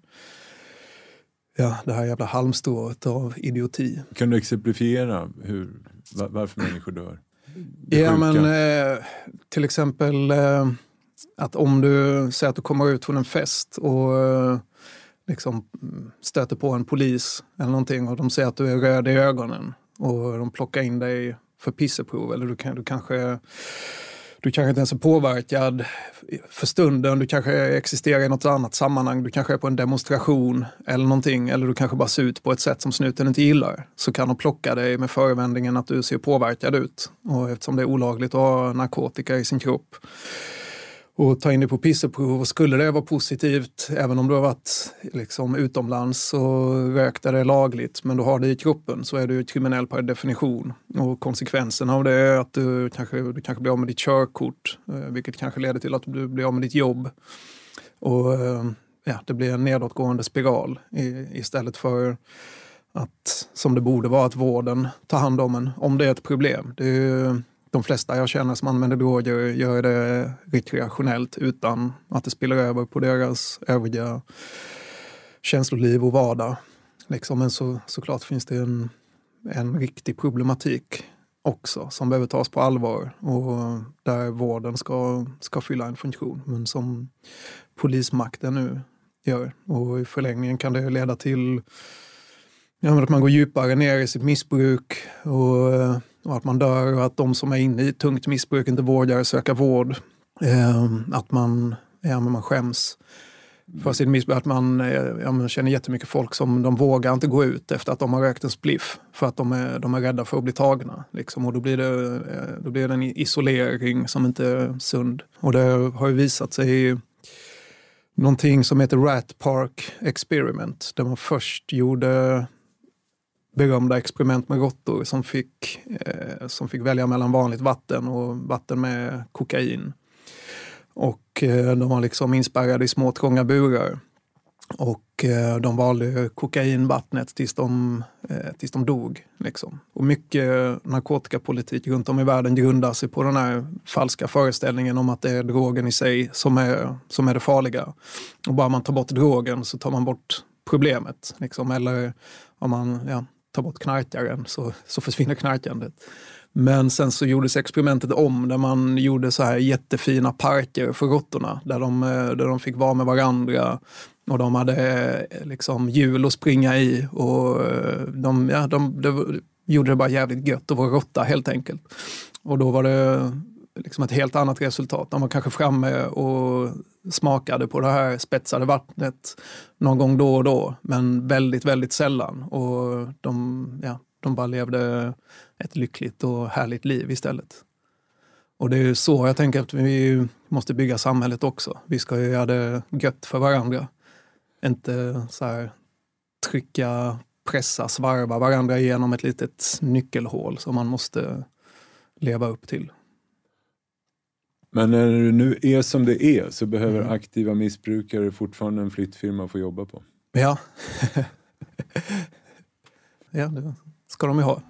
ja, det här jävla halmstrået av idioti. Kan du exemplifiera hur, var, varför människor dör? Ja, men eh, till exempel eh, att om du säger att du kommer ut från en fest och eh, liksom stöter på en polis eller någonting och de säger att du är röd i ögonen och de plockar in dig för pisseprov eller du, kan, du kanske Du kanske inte ens är påverkad för stunden. Du kanske existerar i något annat sammanhang. Du kanske är på en demonstration eller någonting. Eller du kanske bara ser ut på ett sätt som snuten inte gillar. Så kan de plocka dig med förevändningen att du ser påverkad ut. Och eftersom det är olagligt att ha narkotika i sin kropp. Och ta in det på pisseprov. Och skulle det vara positivt, även om du har varit liksom, utomlands och rökt där det är lagligt. Men du har det i kroppen så är du kriminell per definition. Och konsekvensen av det är att du kanske, du kanske blir av med ditt körkort. Vilket kanske leder till att du blir av med ditt jobb. Och ja, det blir en nedåtgående spiral. I, istället för att, som det borde vara, att vården tar hand om en. Om det är ett problem. Det är De flesta jag känner som använder droger gör det rekreationellt utan att det spiller över på deras övriga känsloliv och vardag. Liksom, men så, såklart finns det en, en riktig problematik också som behöver tas på allvar och där vården ska, ska fylla en funktion. Men som polismakten nu gör. Och i förlängningen kan det leda till ja, att man går djupare ner i sitt missbruk och Och att man dör och att de som är inne i tungt missbruk inte vågar söka vård. Eh, att man, ja, men man skäms för sitt missbruk. Att man, ja, man känner jättemycket folk som de vågar inte gå ut efter att de har rökt en spliff. För att de är, de är rädda för att bli tagna. Liksom. Och då blir, det, då blir det en isolering som inte är sund. Och det har ju visat sig i någonting som heter Rat Park Experiment. Där man först gjorde berömda experiment med råttor som fick, eh, som fick välja mellan vanligt vatten och vatten med kokain. Och eh, de var liksom inspärrade i små trånga burar. Och eh, de valde kokainvattnet tills de, eh, tills de dog. Liksom. Och mycket narkotikapolitik runt om i världen grundar sig på den här falska föreställningen om att det är drogen i sig som är, som är det farliga. Och bara man tar bort drogen så tar man bort problemet. Liksom. Eller om man ja, tar bort knarkaren så, så försvinner knarkandet. Men sen så gjordes experimentet om där man gjorde så här jättefina parker för råttorna. Där de, där de fick vara med varandra och de hade liksom hjul att springa i. Och de, ja, de, de gjorde det bara jävligt gött att vara råtta helt enkelt. Och då var det liksom ett helt annat resultat. De var kanske framme och smakade på det här spetsade vattnet någon gång då och då. Men väldigt, väldigt sällan. Och de, ja, de bara levde ett lyckligt och härligt liv istället. Och det är så jag tänker att vi måste bygga samhället också. Vi ska ju göra det gött för varandra. Inte så här trycka, pressa, svarva varandra genom ett litet nyckelhål som man måste leva upp till. Men när det nu är som det är så behöver mm. aktiva missbrukare fortfarande en flyttfirma få jobba på. Ja. Ja, det ska de ju ha.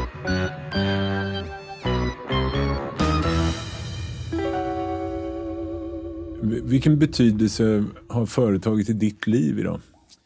Vilken betydelse har företaget i ditt liv idag?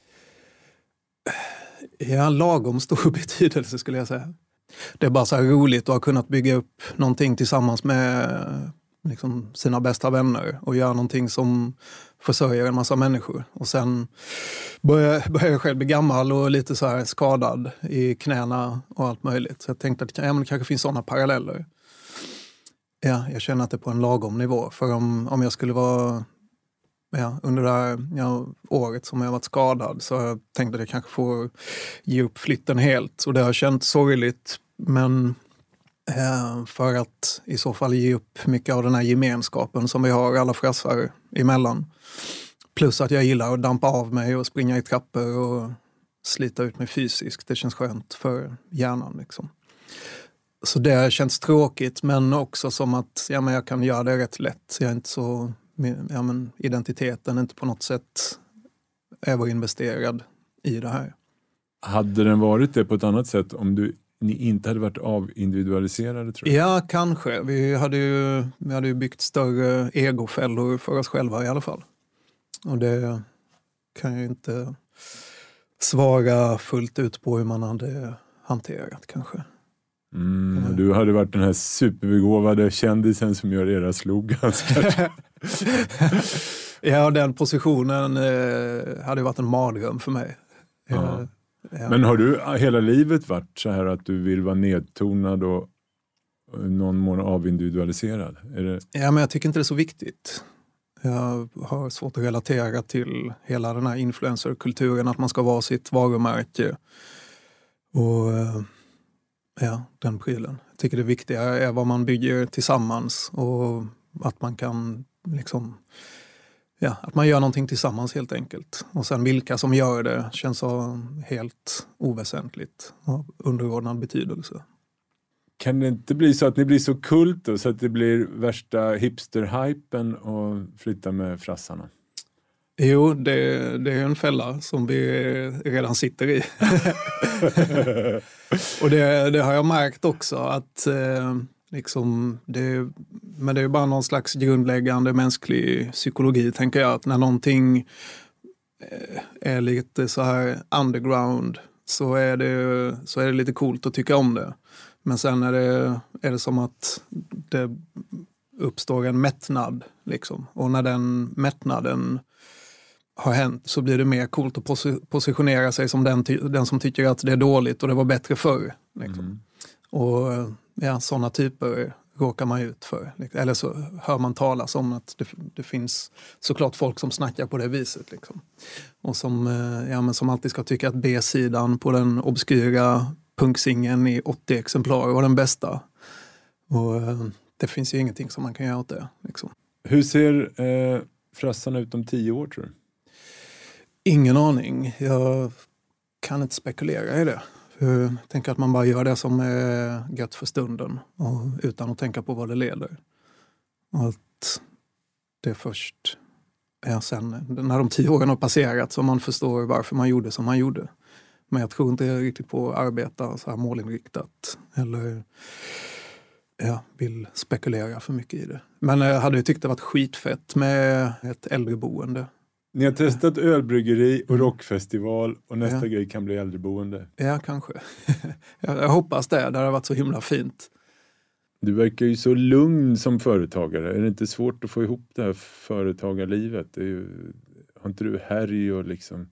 Ja, lagom stor betydelse skulle jag säga. Det är bara så här roligt att ha kunnat bygga upp någonting tillsammans med liksom, sina bästa vänner och göra någonting som försörjer en massa människor. Och sen börjar, börjar jag själv bli gammal och lite så här skadad i knäna och allt möjligt. Så jag tänkte att ja, men det kanske finns sådana paralleller. Ja, jag känner att det är på en lagom nivå. För om, om jag skulle vara ja, under det här ja, året som jag varit skadad så jag tänkte att jag kanske får ge upp flytten helt. Och det har känts sorgligt, men eh, för att i så fall ge upp mycket av den här gemenskapen som vi har alla frassar emellan. Plus att jag gillar att dampa av mig och springa i trappor och slita ut mig fysiskt. Det känns skönt för hjärnan liksom. Så det har känts tråkigt, men också som att ja, men jag kan göra det rätt lätt. Jag är inte så, ja, men identiteten är inte på något sätt överinvesterad i det här. Hade den varit det på ett annat sätt om du, ni inte hade varit avindividualiserade, tror jag? Ja, kanske. Vi hade ju, vi hade ju byggt större egofällor för oss själva i alla fall. Och det kan ju inte svara fullt ut på hur man hade hanterat kanske. Mm, mm. Du hade varit den här superbegåvade kändisen som gör era slogans. Ja, den positionen eh, hade varit en mardröm för mig. Ja. Eh, ja. Men har du hela livet varit så här att du vill vara nedtonad och någon mån avindividualiserad? Är det... Ja, men jag tycker inte det är så viktigt. Jag har svårt att relatera till hela den här influencerkulturen, att man ska vara sitt varumärke. Och ja, den prylen. Jag tycker det viktiga är vad man bygger tillsammans och att man kan liksom, ja, att man gör någonting tillsammans helt enkelt. Och sen vilka som gör det känns så helt oväsentligt och underordnad betydelse. Kan det inte bli så att ni blir så kult då, så att det blir värsta hipster-hypen och flytta med frassarna? Jo, det, det är en fälla som vi redan sitter i. Och det, det har jag märkt också att eh, liksom det, men det är bara någon slags grundläggande mänsklig psykologi, tänker jag, att när någonting eh, är lite så här underground så är det, så är det lite coolt att tycka om det. Men sen är det, är det som att det uppstår en mättnad liksom. Och när den mättnaden har hänt så blir det mer coolt att pos- positionera sig som den, ty- den som tycker att det är dåligt och det var bättre förr. Liksom. Mm. Och ja, sådana typer råkar man ut för. Eller så hör man talas om att det, det finns såklart folk som snackar på det viset. Liksom. Och som, ja, men som alltid ska tycka att B-sidan på den obskyra punksingen i åttio exemplar var den bästa. Och det finns ju ingenting som man kan göra åt det. Liksom. Hur ser eh, frassarna ut om tio år, tror du? Ingen aning. Jag kan inte spekulera i det. Jag tänker att man bara gör det som är gött för stunden. Och utan att tänka på vad det leder. Och att det är först ja, sen, när de tio åren har passerat så man förstår varför man gjorde som man gjorde. Men jag tror inte riktigt på att arbeta så här målinriktat. Eller ja, vill spekulera för mycket i det. Men jag hade ju tyckt det varit skitfett med ett äldreboende. Ni har testat ölbryggeri och rockfestival och nästa ja. grej kan bli äldreboende. Ja, kanske. Jag hoppas det. Det har varit så himla fint. Du verkar ju så lugn som företagare. Är det inte svårt att få ihop det här företagarlivet? Det är ju, har inte du härj och liksom...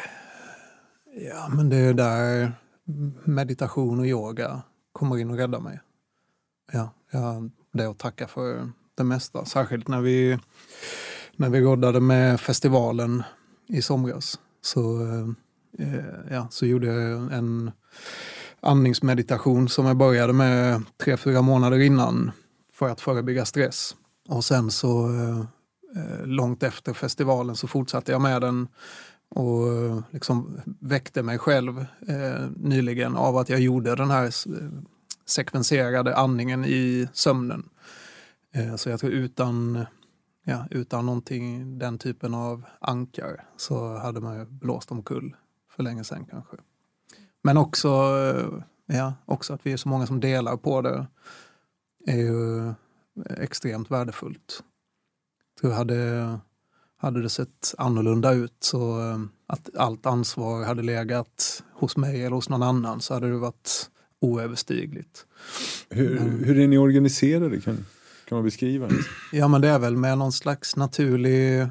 Ja, men det är där meditation och yoga kommer in och räddar mig. Ja, ja, det är att tacka för det mesta. Särskilt när vi, när vi roddade med festivalen i somras. Så, eh, ja, så gjorde jag en andningsmeditation som jag började med tre, fyra månader innan för att förebygga stress. Och sen så eh, långt efter festivalen så fortsatte jag med den och liksom väckte mig själv eh, nyligen av att jag gjorde den här sekvenserade andningen i sömnen. Eh, så jag tror utan, ja, utan någonting, den typen av ankar så hade man ju blåst omkull för länge sedan kanske. Men också, ja, också att vi är så många som delar på det är ju extremt värdefullt. Jag tror hade, hade det sett annorlunda ut så att allt ansvar hade legat hos mig eller hos någon annan så hade det varit oöverstigligt. Hur, men, hur är ni organiserade? Kan, kan man beskriva det? Ja, men det är väl med någon slags naturlig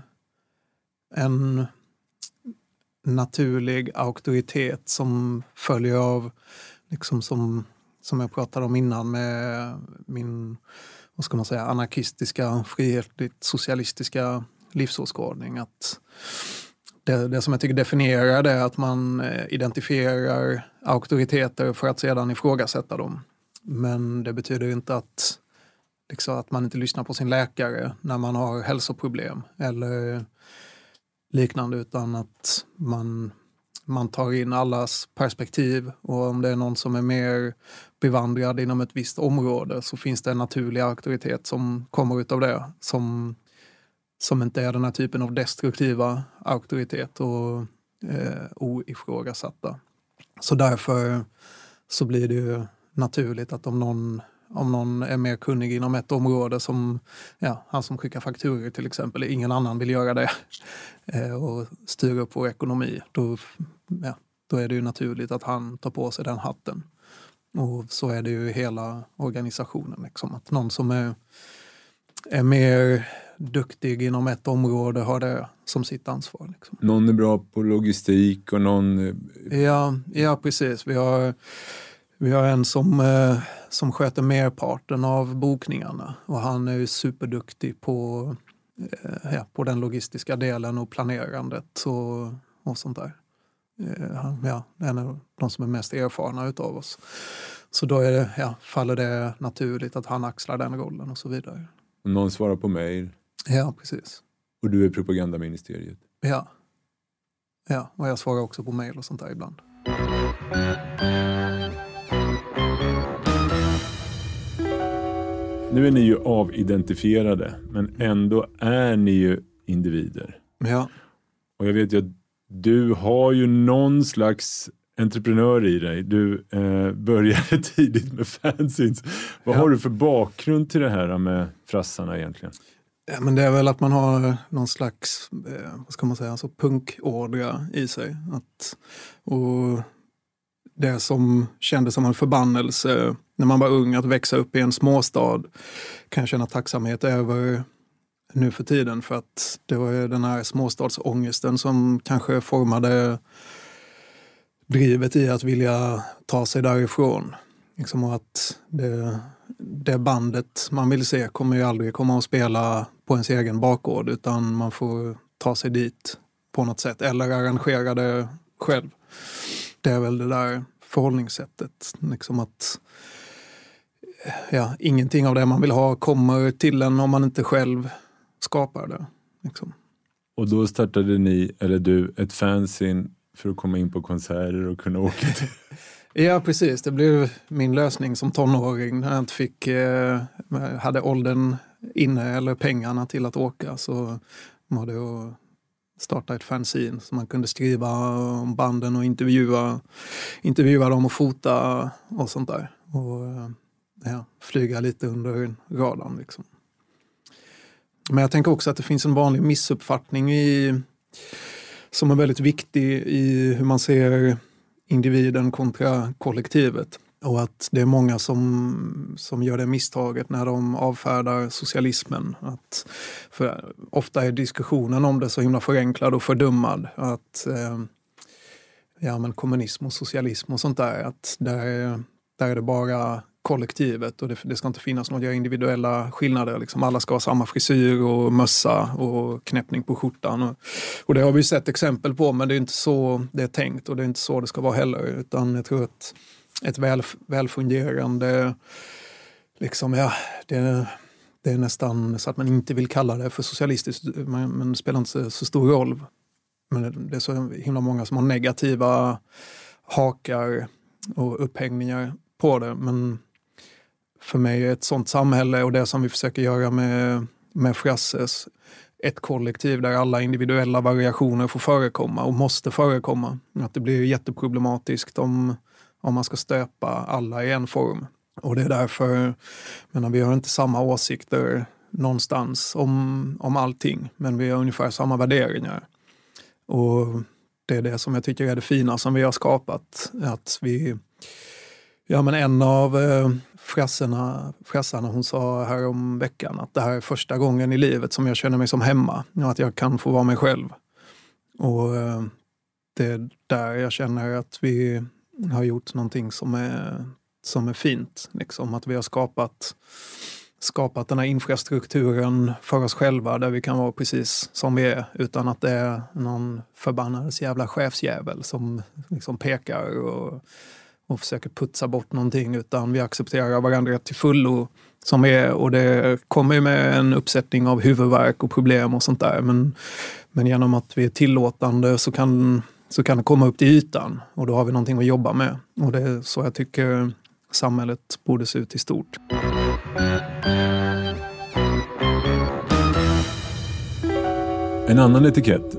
en naturlig auktoritet som följer av liksom som, som jag pratade om innan med min, vad ska man säga, anarkistiska, frihetligt socialistiska livsåskådning. Att det, det som jag tycker definierar det är att man identifierar auktoriteter för att sedan ifrågasätta dem. Men det betyder inte att, liksom, att man inte lyssnar på sin läkare när man har hälsoproblem eller liknande, utan att man, man tar in allas perspektiv, och om det är någon som är mer bevandrad inom ett visst område så finns det en naturlig auktoritet som kommer ut av det som, som inte är den här typen av destruktiva auktoritet och eh, oifrågasatta. Så därför så blir det ju naturligt att om någon Om någon är mer kunnig inom ett område, som ja, han som skickar fakturer till exempel, ingen annan vill göra det och styra upp vår ekonomi, då, ja, då är det ju naturligt att han tar på sig den hatten. Och så är det ju hela organisationen. Liksom. Att någon som är, är mer duktig inom ett område har det som sitt ansvar. Liksom. Någon är bra på logistik och någon... Ja, ja precis. Vi har... Vi har en som, eh, som sköter merparten av bokningarna, och han är ju superduktig på, eh, ja, på den logistiska delen och planerandet och, och sånt där. Eh, han, ja, en av de som är mest erfarna utav oss. Så då är det, ja, faller det naturligt att han axlar den rollen och så vidare. Och någon svarar på mejl. Ja, precis. Och du är propagandaministeriet. Ja. Ja, och jag svarar också på mejl och sånt där ibland. Nu är ni ju avidentifierade, men ändå är ni ju individer. Ja. Och jag vet ju att du har ju någon slags entreprenör i dig. Du eh, började tidigt med fanzines. Vad ja. har du för bakgrund till det här med frassarna egentligen? Ja, men det är väl att man har någon slags, eh, vad ska man säga, alltså punkådra i sig. Att, och det som kändes som en förbannelse när man var ung, att växa upp i en småstad, kan jag känna tacksamhet över nu för tiden, för att det var den här småstadsångesten som kanske formade drivet i att vilja ta sig därifrån. Liksom att det, det bandet man vill se kommer ju aldrig komma att spela på ens egen bakgård, utan man får ta sig dit på något sätt eller arrangera det själv. Det är väl det där förhållningssättet, liksom att ja, ingenting av det man vill ha kommer till en om man inte själv skapar det. Liksom. Och då startade ni, eller du, ett fanzine för att komma in på konserter och kunna åka till... Ja, precis. Det blev min lösning som tonåring. När jag inte fick, eh, hade åldern inne eller pengarna till att åka, så var det att starta ett fanzine så man kunde skriva om banden och intervjua, intervjua dem och fota och sånt där. Och ja, flyga lite under radarn liksom. Men jag tänker också att det finns en vanlig missuppfattning i, som är väldigt viktig i hur man ser individen kontra kollektivet. Och att det är många som, som gör det misstaget när de avfärdar socialismen. Att för ofta är diskussionen om det så himla förenklad och fördummad. Att eh, ja, men kommunism och socialism och sånt där, att där, där är det bara kollektivet och det, det ska inte finnas några individuella skillnader. Liksom alla ska ha samma frisyr och mössa och knäppning på skjortan. Och, och det har vi sett exempel på, men det är inte så det är tänkt och det är inte så det ska vara heller. Utan jag tror att ett väl, välfungerande, liksom, ja, det, det är nästan så att man inte vill kalla det för socialistiskt, men, men det spelar inte så stor roll. Men det är så himla många som har negativa hakar och upphängningar på det, men för mig är ett sånt samhälle och det som vi försöker göra med, med Frasses ett kollektiv där alla individuella variationer får förekomma och måste förekomma. Att det blir jätteproblematiskt om, om man ska stöpa alla i en form. Och det är därför, menar, vi har inte samma åsikter någonstans om, om allting, men vi har ungefär samma värderingar. Och det är det som jag tycker är det fina som vi har skapat. Att vi, ja men en av eh, frasserna, frassarna hon sa här om veckan att det här är första gången i livet som jag känner mig som hemma. Att jag kan få vara mig själv. Och eh, det är där jag känner att vi har gjort någonting som är, som är fint. Liksom att vi har skapat, skapat den här infrastrukturen för oss själva där vi kan vara precis som vi är utan att det är någon förbannades jävla chefsjävel som liksom pekar och, och försöker putsa bort någonting, utan vi accepterar varandra till fullo som vi är, och det kommer med en uppsättning av huvudvärk och problem och sånt där, men, men genom att vi är tillåtande så kan, så kan det komma upp till ytan och då har vi någonting att jobba med, och det är så jag tycker samhället borde se ut i stort. En annan etikett.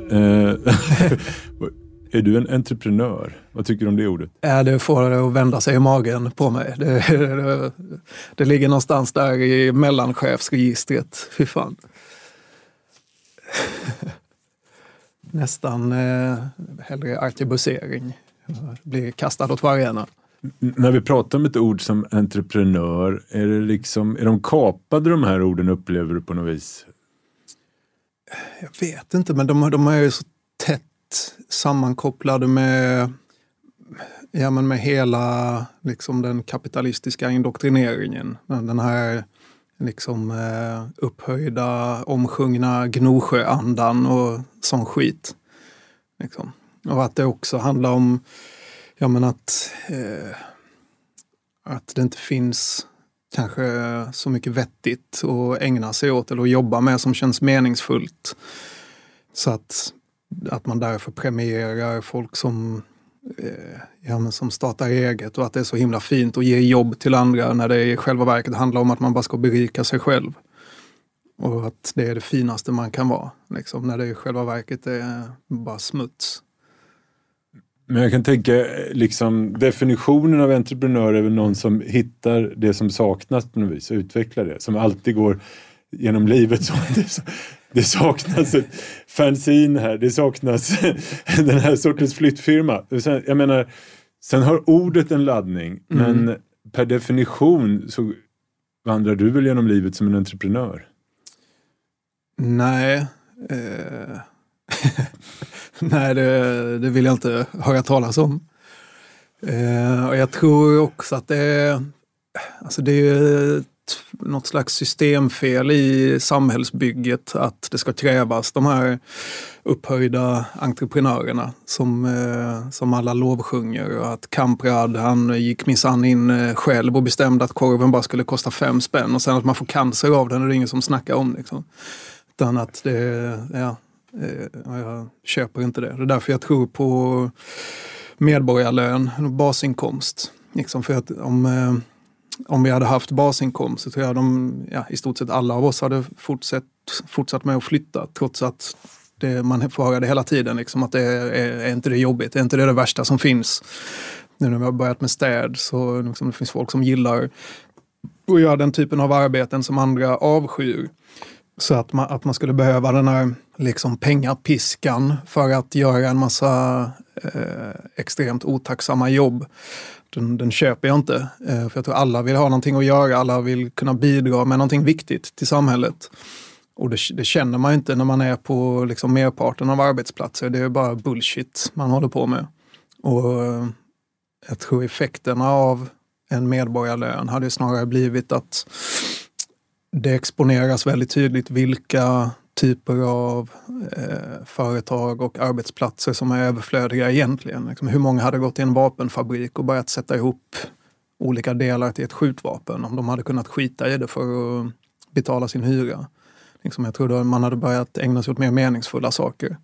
Är du en entreprenör? Vad tycker du om det ordet? Ja, det får det att vända sig i magen på mig. Det, det, det ligger någonstans där i mellanchefsregistret. Fy fan. Nästan eh, hellre artebusering. Blir kastad åt vargarna. När vi pratar om ett ord som entreprenör, är det liksom, är de kapade de här orden, upplever du på något vis? Jag vet inte, men de, de är ju så tätt sammankopplade med, ja, men med hela liksom, den kapitalistiska indoktrineringen. Den här liksom, eh, upphöjda, omsjungna Gnosjöandan och sån skit. Liksom. Och att det också handlar om, ja, men att, eh, att det inte finns kanske så mycket vettigt att ägna sig åt eller att jobba med som känns meningsfullt. Så att, att man därför premierar folk som, eh, ja, men som startar eget, och att det är så himla fint att ge jobb till andra när det i själva verket handlar om att man bara ska berika sig själv. Och att det är det finaste man kan vara. Liksom, när det i själva verket är bara smuts. Men jag kan tänka, liksom, definitionen av entreprenör är väl någon som hittar det som saknas på något vis och utvecklar det. Som alltid går genom livet. Så det, det saknas ett fanzine här, det saknas den här sortens flyttfirma. Sen, jag menar, sen har ordet en laddning, mm. men per definition så vandrar du väl genom livet som en entreprenör? Nej, eh... Nej, det, det vill jag inte höra talas om. Eh, och jag tror också att det är, alltså det är något slags systemfel i samhällsbygget att det ska krävas de här upphöjda entreprenörerna som, eh, som alla lovsjunger, och att Kamprad, han gick minsann in eh, själv och bestämde att korven bara skulle kosta fem spänn och sen att man får cancer av den, och det är ingen som snackar om liksom. Utan att det, ja, eh, jag köper inte det. Det är därför jag tror på medborgarlön, basinkomst. Liksom, för att om eh, Om vi hade haft basinkomst så tror jag de, ja, i stort sett alla av oss hade fortsatt, fortsatt med att flytta, trots att det, man får höra det hela tiden, liksom, att det är, är inte det jobbigt, det är inte det, det värsta som finns. Nu när vi har börjat med städ så liksom, det finns folk som gillar att göra den typen av arbeten som andra avskyr. Så att man, att man skulle behöva den här liksom, pengapiskan för att göra en massa eh, extremt otacksamma jobb. Den, den köper jag inte. Eh, för jag tror alla vill ha någonting att göra. Alla vill kunna bidra med någonting viktigt till samhället. Och det, det känner man inte när man är på liksom, merparten av arbetsplatser. Det är bara bullshit man håller på med. Och eh, jag tror effekterna av en medborgarlön hade snarare blivit att det exponeras väldigt tydligt vilka typer av eh, företag och arbetsplatser som är överflödiga egentligen. Liksom, hur många hade gått till en vapenfabrik och börjat sätta ihop olika delar till ett skjutvapen om de hade kunnat skita i det för att betala sin hyra. Liksom, jag tror att man hade börjat ägna sig åt mer meningsfulla saker.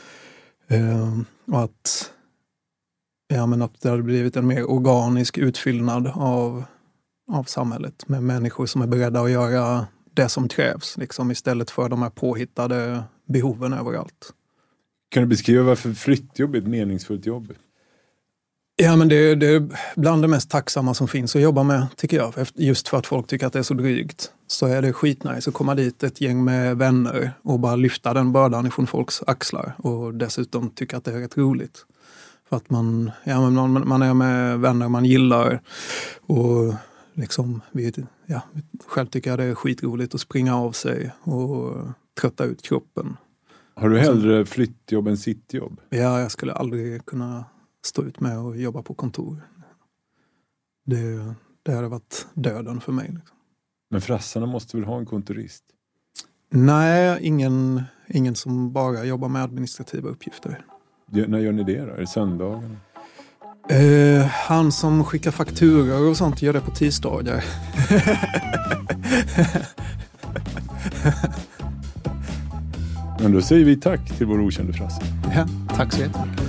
Eh, och att, ja, men att det hade blivit en mer organisk utfyllnad av, av samhället med människor som är beredda att göra det som krävs, liksom, istället för de här påhittade behoven överallt. Kan du beskriva varför flyttjobb är ett meningsfullt jobb? Ja, men det, det är bland det mest tacksamma som finns att jobba med, tycker jag. Just för att folk tycker att det är så drygt. Så är det skitnice att komma dit ett gäng med vänner och bara lyfta den bördan ifrån folks axlar. Och dessutom tycka att det är rätt roligt. För att man, ja, man, man är med vänner man gillar och liksom, vi, ja, själv tycker jag det är skitroligt att springa av sig och trötta ut kroppen. Har du hellre flyttjobb än sittjobb? Ja, jag skulle aldrig kunna stå ut med och jobba på kontor. Det, det hade varit döden för mig. Liksom. Men frassarna måste väl ha en kontorist? Nej, ingen, ingen som bara jobbar med administrativa uppgifter. Ja, när gör ni det då? Är det söndagen? Uh, han som skickar fakturor och sånt gör det på tisdagar. Men då säger vi tack till vår okände frasse. Ja, tack så jättemycket.